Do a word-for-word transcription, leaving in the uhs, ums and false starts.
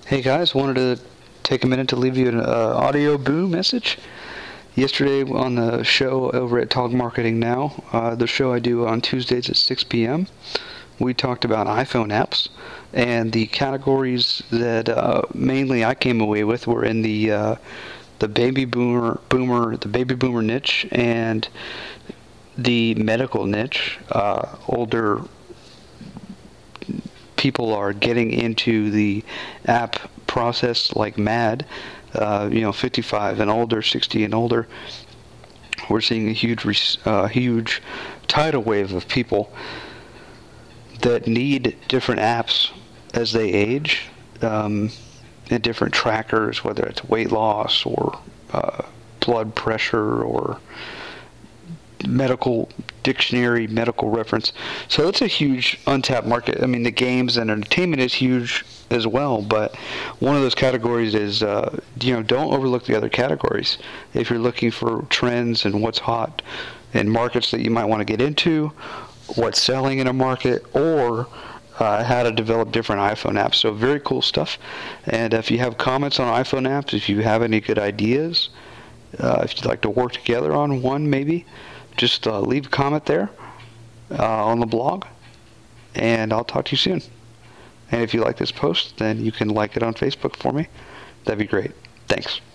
Hey guys, wanted to take a minute to leave you an uh, audio boo message. Yesterday on the show over at Talk Marketing Now, uh, the show I do on Tuesdays at six p.m., we talked about iPhone apps, and the categories that uh, mainly I came away with were in the uh, the baby boomer, boomer, the baby boomer niche and the medical niche. Uh, older people are getting into the app process like mad. Uh, you know, fifty-five and older, sixty and older. We're seeing a huge, uh, huge tidal wave of people that need different apps as they age, um, and different trackers, whether it's weight loss or uh, blood pressure or medical dictionary, medical reference. So it's a huge untapped market. I mean, the games and entertainment is huge as well, but one of those categories is, uh, you know, don't overlook the other categories. If you're looking for trends and what's hot in markets that you might want to get into, what's selling in a market, or uh, how to develop different iPhone apps. So very cool stuff. And if you have comments on iPhone apps, if you have any good ideas, uh, if you'd like to work together on one maybe, just uh, leave a comment there uh, on the blog, and I'll talk to you soon. And if you like this post, then you can like it on Facebook for me. That'd be great. Thanks.